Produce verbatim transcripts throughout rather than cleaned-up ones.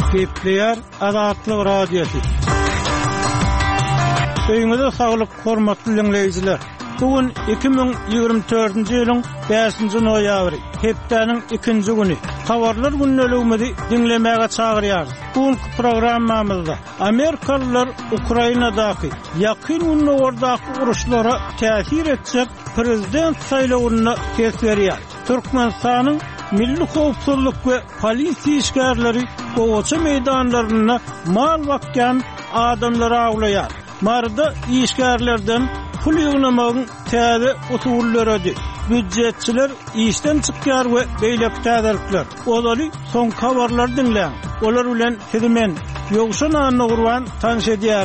Gepleyer Azatlyk Radiosu. Öýüňizde saglyk, hormatly dinleýijiler. Bugün iki bin ýygrimi dördünji ýylyň beşinji noýabry, hepdeniň ikinji güni. Habarlar günnäligimizi dinlemäge çagyrýar. Bugünkü programmamyzda Amerikalılar Ukrainadaky ýakyn günlerdaky uruşlara täsir etjek prezident saýlawyna kes berýär. Türkmenistanyň Milli Howpsuzlyk we polisiýa işgärleri gowaça meýdanlaryna mal bakýan adamlar aglaýar. Marda işgärlerden pul ýygnamagyň täze usullary, büdjetçiler işden çykýar we beýleki täzelikler. Olary soň habarlar dinleň. Olar bilen hizmen ýogşan anyny gurban tanış edýär.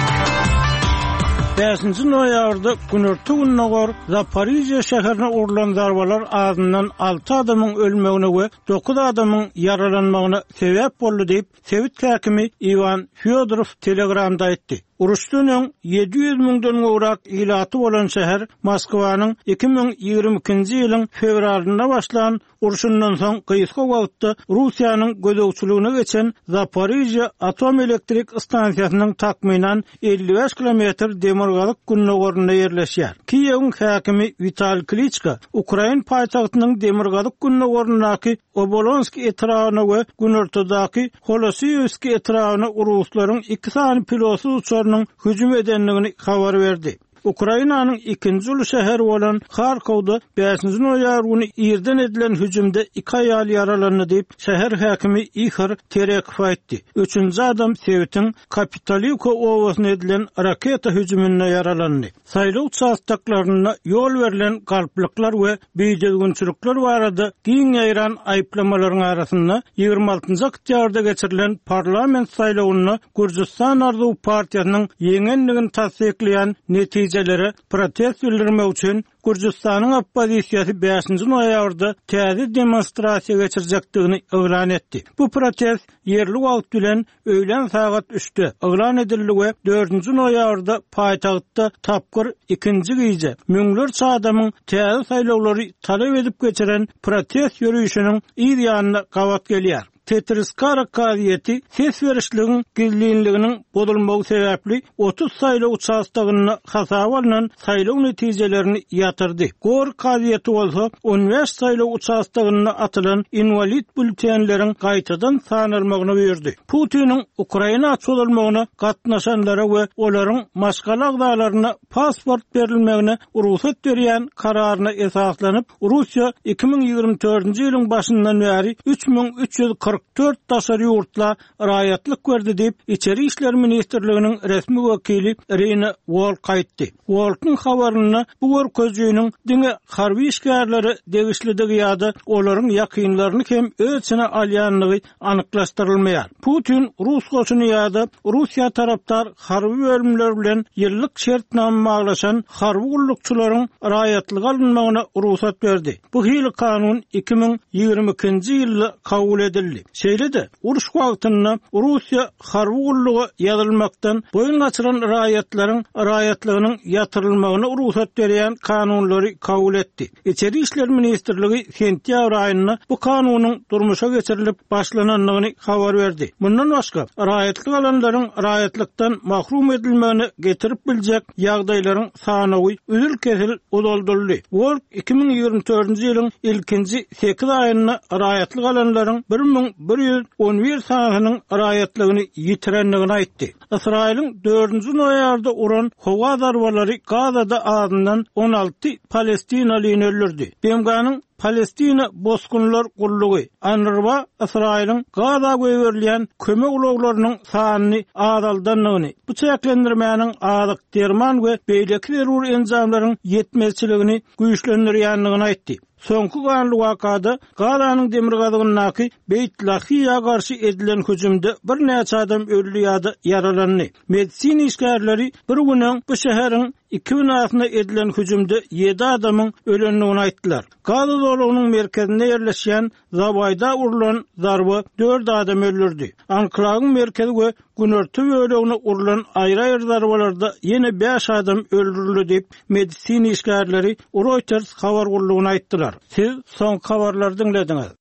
beşinji noýabrda günörtü gününe gor Zaporizhia şäherine urulan zarbalar azyndan alty adamyň ölmegine we dokuz adamyň yaralanmagyna sebäp boldy diýip Sowet häkimi Ivan Fyodorov Telegramda aýtdy. Uruşdan ýedi ýüz miňden gowrak ilaty bolan şäher Moskwanyň iki bin ýygrimi ikinji ýylyň fevralyna başlan uruşundan soň gyýyska wagtda Russiýanyň gözegçiligine geçen Zaporizhia atom elektrik stansiýasynyň takmynan elli beş kilometr demirgalyk günnägoruna ýerleşýär. Kiýewiň häkimi Vitaliy Klitschko Ukraina paýtagtynyň demirgalyk günnägorunaky Obolonski etrawyna we günörtüdaky Holosiyevski etrawyna uruslaryň iki sany piloty uçarynyň hüjüm edenligini habar berdi. Ukrainanyň ikinji uly şäheri bolan Kharkowda beşinji noýabr güni ýerden edilen hüjümde iki aýal yaralandy diýip şäher häkimi Ihor Terekov aýtdy. Üçünji adam Sowetiň Kapitolivka owasyna edilen raketa hüjüminde yaralandy. Saýlaw çastaklaryna ýol berilen galplyklar we beýdegünçülükler barada giň ýaýran aýplamalaryň arasynda ýygrimi altynji oktýabrda geçirilen parlament saýlawyna Gürjistan Arzuw partiýasynyň ýeňenligini tasdikleýän netije protest bildirmek üçin Gürjistanyň oppozisiýasy beşinji noýabrda täze demonstrasiýa geçirjekdigini eglan etdi. Bu protest ýerli wagt bilen öýlen sagat üçde eglan edildi we dördünji noýabrda paýtagtda tapgyr ikinji gyýja müňlerçe adamyň täze saýlawlary talap edip geçiren protest ýürüýüşiniň ýer ýanyna gawat gelýär. Tetriskara kadiyeti ses verişliğin gizliğinliğinin bozulmağı sebepli otuz sayılı uçastagyna hasaba alınan sayılı neticelerini yatırdı. Gor kadiyeti olsa on beş sayılı uçastagyna atılan invalid bültenlerin qaytadan sanılmağını verdi. Putin'in Ukraina açılmagyna gatnaşanlara we olaryň maşgal agdalarına pasport berilmegine ruhsat berýän kararyna esaslanyp Russiýa iki bin ýygrimi dördünji ýylyň başyndan beri üç bin üç ýüz kırk dört daşary ýurtla raýatlyk berdi diýip İçeri işler ministrliginiň resmi wekili Irina Volk aýtdy. Volkyň habaryna bu görkezýüniň diňe harby işgärleri degişlidigi ýa-da olaryň ýakynlaryny hem ölçüne alýanlygy anyklaşdyrylmaýar. Putin Rus goşuny ýa-da Russiýa tarapdar harby bölümler bilen ýyllyk şertnama baglaşan harby gullukçylaryň raýatlyk alynmagyna ruhsat berdi. Bu hili kanun iki bin ýygrimi ikinji ýylda kabul edildi. Şeýle-de uruş wagtynda Russiýa harby gullugy ýazylmakdan boyun gaçyran raýatlaryň raýatlygynyň ýatyrylmagyna ruhsat berýän kanunlary kabul etdi. İçeri işler ministrligi sentýabr aýyna bu kanunyň durmuşa geçirilip başlananlygyny habar berdi. Bundan başga raýatlyk alanlaryň raýatlykdan mahrum edilmegini getirip biljek ýagdaýlaryň sanawy üzül kesil udoldurdy. World iki bin ýygrimi dördünji ýylyň ilkinji sekiz aýyna raýatlyk alanlaryň bir bin bir ýüz on bir sanatynyň raýatlygyny ýitirenligini aýtdy. Israýlyň dördünji noýabrda uran howa zarbalary Gazada azyndan on alty Palestinalyny öldürdi. B M G'nyň Palestina boskunlar gullugy Anrwa Israýlyň Gaza göwerilýän kömek ulaglarynyň sanyny azaldanlygyny, bu çäklendirmäniň azyk derman we beýleki terror enjamlarynyň ýetmezçiligini güýçlendirýänligini aýtdy. Soňky ganly wakada Gazanyň demirgazygynaky Beyt Lahiýa garşy edilen hüjümde bir näçe adam öldü ýa-da yaralandy. Medisina işgärleri bir günden bu şäheriň iki binasyna edilen hüjümde ýedi adamyň ölenligini aýtdylar. Gaza dolugynyň merkezinde ýerleşýän Zabayda urulan zarba dört adam öldürdi. Anklawyň merkezi we günörtü bölegine urulan aýry-aýry zarbalarda ýene beş adam öldürildi diýip medisina işgärleri Reuters habar gullugyna aýtdylar. Siz soň habarlary dinlediňiz.